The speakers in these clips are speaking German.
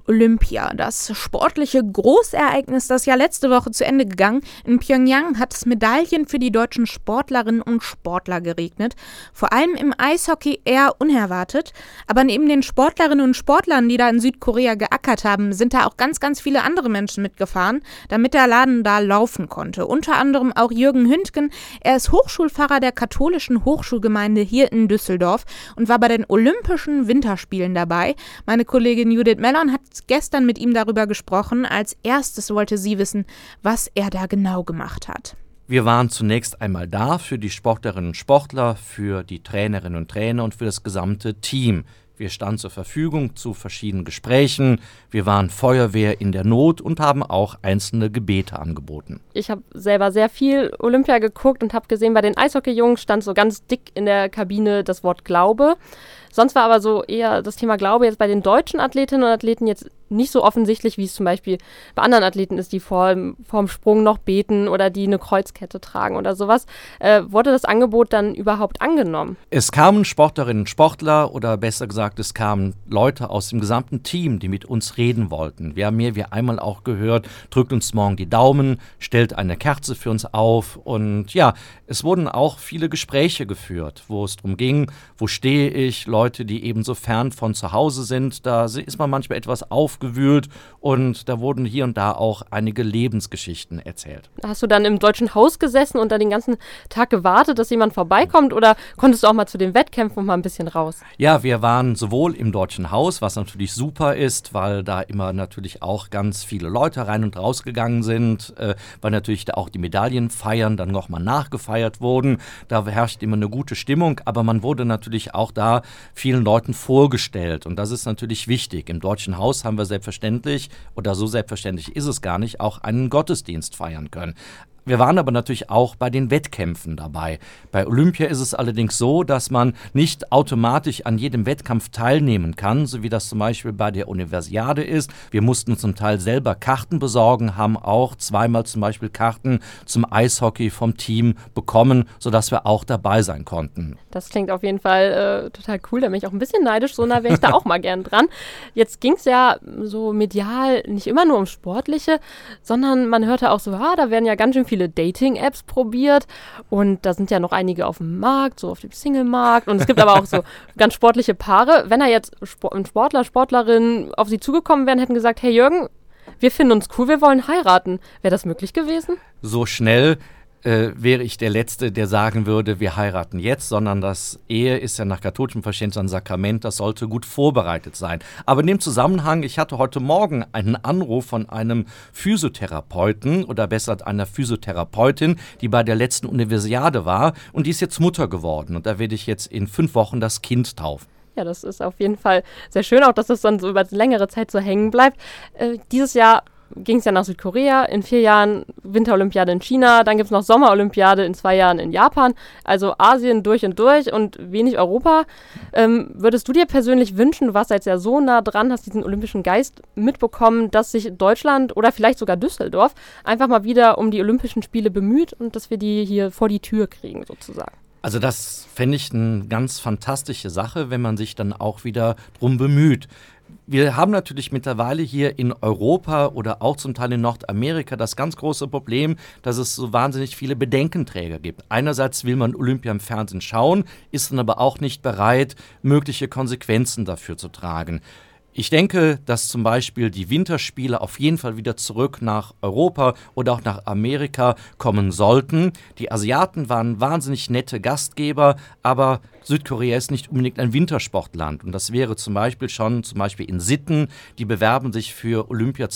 Olympia, das sportliche Großereignis, das ja letzte Woche zu Ende gegangen. In Pjöngjang hat es Medaillen für die deutschen Sportlerinnen und Sportler geregnet. Vor allem im Eishockey eher unerwartet. Aber neben den Sportlerinnen und Sportlern, die da in Südkorea geackert haben, sind da auch ganz, ganz viele andere Menschen mitgefahren, damit der Laden da laufen konnte. Unter anderem auch Jürgen Hündgen. Er ist Hochschulpfarrer der katholischen Hochschulgemeinde hier in Düsseldorf und war bei den Olympischen Winterspielen dabei. Meine Kollegin Judith Mellon hat gestern mit ihm darüber gesprochen. Als erstes wollte sie wissen, was er da genau gemacht hat. Wir waren zunächst einmal da für die Sportlerinnen und Sportler, für die Trainerinnen und Trainer und für das gesamte Team. Wir standen zur Verfügung zu verschiedenen Gesprächen. Wir waren Feuerwehr in der Not und haben auch einzelne Gebete angeboten. Ich habe selber sehr viel Olympia geguckt und habe gesehen, bei den Eishockey-Jungs stand so ganz dick in der Kabine das Wort Glaube. Sonst war aber so eher das Thema Glaube jetzt bei den deutschen Athletinnen und Athleten jetzt nicht so offensichtlich, wie es zum Beispiel bei anderen Athleten ist, die vorm Sprung noch beten oder die eine Kreuzkette tragen oder sowas. Wurde das Angebot dann überhaupt angenommen? Es kamen Sportlerinnen und Sportler oder besser gesagt, es kamen Leute aus dem gesamten Team, die mit uns reden wollten. Wir haben wie einmal auch gehört, drückt uns morgen die Daumen, stellt eine Kerze für uns auf und ja, es wurden auch viele Gespräche geführt, wo es darum ging, wo stehe ich, Leute, die eben so fern von zu Hause sind, da ist man manchmal etwas aufgewühlt und da wurden hier und da auch einige Lebensgeschichten erzählt. Hast du dann im Deutschen Haus gesessen und dann den ganzen Tag gewartet, dass jemand vorbeikommt oder konntest du auch mal zu den Wettkämpfen und mal ein bisschen raus? Ja, wir waren sowohl im Deutschen Haus, was natürlich super ist, weil da immer natürlich auch ganz viele Leute rein und raus gegangen sind, weil natürlich da auch die Medaillenfeiern dann nochmal nachgefeiert wurden. Da herrscht immer eine gute Stimmung, aber man wurde natürlich auch da vielen Leuten vorgestellt und das ist natürlich wichtig. Im Deutschen Haus haben wir selbstverständlich, oder so selbstverständlich ist es gar nicht, auch einen Gottesdienst feiern können. Wir waren aber natürlich auch bei den Wettkämpfen dabei. Bei Olympia ist es allerdings so, dass man nicht automatisch an jedem Wettkampf teilnehmen kann, so wie das zum Beispiel bei der Universiade ist. Wir mussten zum Teil selber Karten besorgen, haben auch zweimal zum Beispiel Karten zum Eishockey vom Team bekommen, sodass wir auch dabei sein konnten. Das klingt auf jeden Fall total cool, da bin ich auch ein bisschen neidisch, so nah wäre ich da auch mal gern dran. Jetzt ging es ja so medial nicht immer nur um Sportliche, sondern man hörte auch so, da werden ja ganz schön viele Dating-Apps probiert und da sind ja noch einige auf dem Markt, so auf dem Single-Markt und es gibt aber auch so ganz sportliche Paare. Wenn da jetzt ein Sportler, Sportlerin auf sie zugekommen wären, hätten gesagt, hey Jürgen, wir finden uns cool, wir wollen heiraten. Wäre das möglich gewesen? So schnell wäre ich der Letzte, der sagen würde, wir heiraten jetzt, sondern das Ehe ist ja nach katholischem Verständnis ein Sakrament, das sollte gut vorbereitet sein. Aber in dem Zusammenhang, ich hatte heute Morgen einen Anruf von einem Physiotherapeuten oder besser einer Physiotherapeutin, die bei der letzten Universiade war und die ist jetzt Mutter geworden und da werde ich jetzt in 5 Wochen das Kind taufen. Ja, das ist auf jeden Fall sehr schön, auch dass das dann so über längere Zeit so hängen bleibt. Dieses Jahr ging es ja nach Südkorea, in 4 Jahren Winterolympiade in China, dann gibt es noch Sommerolympiade in 2 Jahren in Japan, also Asien durch und wenig Europa. Würdest du dir persönlich wünschen, du warst jetzt ja so nah dran, hast diesen olympischen Geist mitbekommen, dass sich Deutschland oder vielleicht sogar Düsseldorf einfach mal wieder um die Olympischen Spiele bemüht und dass wir die hier vor die Tür kriegen sozusagen? Also das fände ich eine ganz fantastische Sache, wenn man sich dann auch wieder drum bemüht. Wir haben natürlich mittlerweile hier in Europa oder auch zum Teil in Nordamerika das ganz große Problem, dass es so wahnsinnig viele Bedenkenträger gibt. Einerseits will man Olympia im Fernsehen schauen, ist dann aber auch nicht bereit, mögliche Konsequenzen dafür zu tragen. Ich denke, dass zum Beispiel die Winterspiele auf jeden Fall wieder zurück nach Europa oder auch nach Amerika kommen sollten. Die Asiaten waren wahnsinnig nette Gastgeber, aber Südkorea ist nicht unbedingt ein Wintersportland. Und das wäre zum Beispiel in Sitten, die bewerben sich für Olympia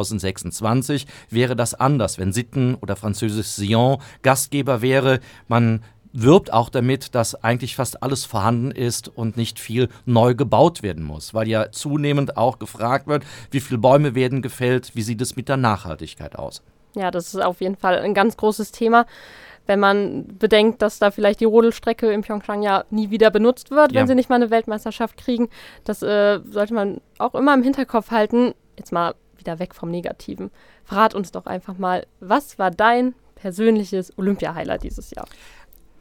2026, wäre das anders, wenn Sitten oder französisch Sion Gastgeber wäre. Man wirbt auch damit, dass eigentlich fast alles vorhanden ist und nicht viel neu gebaut werden muss, weil ja zunehmend auch gefragt wird, wie viele Bäume werden gefällt, wie sieht es mit der Nachhaltigkeit aus? Ja, das ist auf jeden Fall ein ganz großes Thema, wenn man bedenkt, dass da vielleicht die Rodelstrecke in Pyeongchang ja nie wieder benutzt wird, wenn sie nicht mal eine Weltmeisterschaft kriegen. Das sollte man auch immer im Hinterkopf halten. Jetzt mal wieder weg vom Negativen. Verrat uns doch einfach mal, was war dein persönliches Olympia-Highlight dieses Jahr?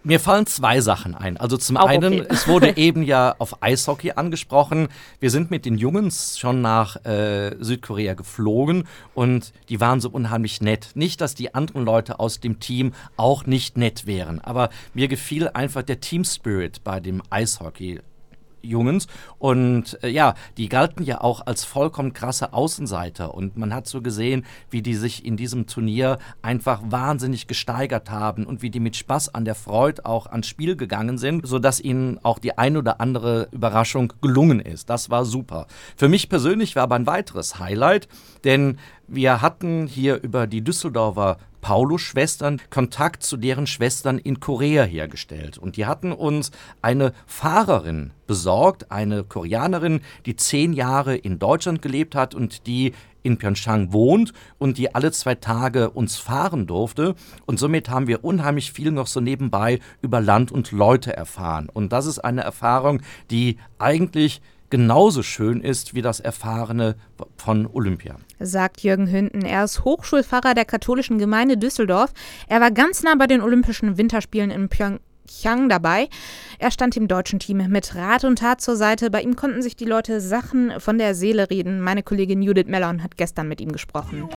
Mir fallen zwei Sachen ein. Also zum Auch einen, okay. es wurde eben ja auf Eishockey angesprochen. Wir sind mit den Jungs schon nach Südkorea geflogen und die waren so unheimlich nett. Nicht, dass die anderen Leute aus dem Team auch nicht nett wären, aber mir gefiel einfach der Team Spirit bei dem Eishockey. Jungs und die galten ja auch als vollkommen krasse Außenseiter und man hat so gesehen, wie die sich in diesem Turnier einfach wahnsinnig gesteigert haben und wie die mit Spaß an der Freude auch ans Spiel gegangen sind, sodass ihnen auch die ein oder andere Überraschung gelungen ist. Das war super. Für mich persönlich war aber ein weiteres Highlight, denn wir hatten hier über die Düsseldorfer Paulus-Schwestern Kontakt zu deren Schwestern in Korea hergestellt. Und die hatten uns eine Fahrerin besorgt, eine Koreanerin, die 10 Jahre in Deutschland gelebt hat und die in Pyeongchang wohnt und die alle 2 Tage uns fahren durfte. Und somit haben wir unheimlich viel noch so nebenbei über Land und Leute erfahren. Und das ist eine Erfahrung, die eigentlich genauso schön ist wie das Erfahrene von Olympia. Sagt Jürgen Hünten. Er ist Hochschulpfarrer der katholischen Gemeinde Düsseldorf. Er war ganz nah bei den Olympischen Winterspielen in Pyeongchang dabei. Er stand dem deutschen Team mit Rat und Tat zur Seite. Bei ihm konnten sich die Leute Sachen von der Seele reden. Meine Kollegin Judith Mellon hat gestern mit ihm gesprochen.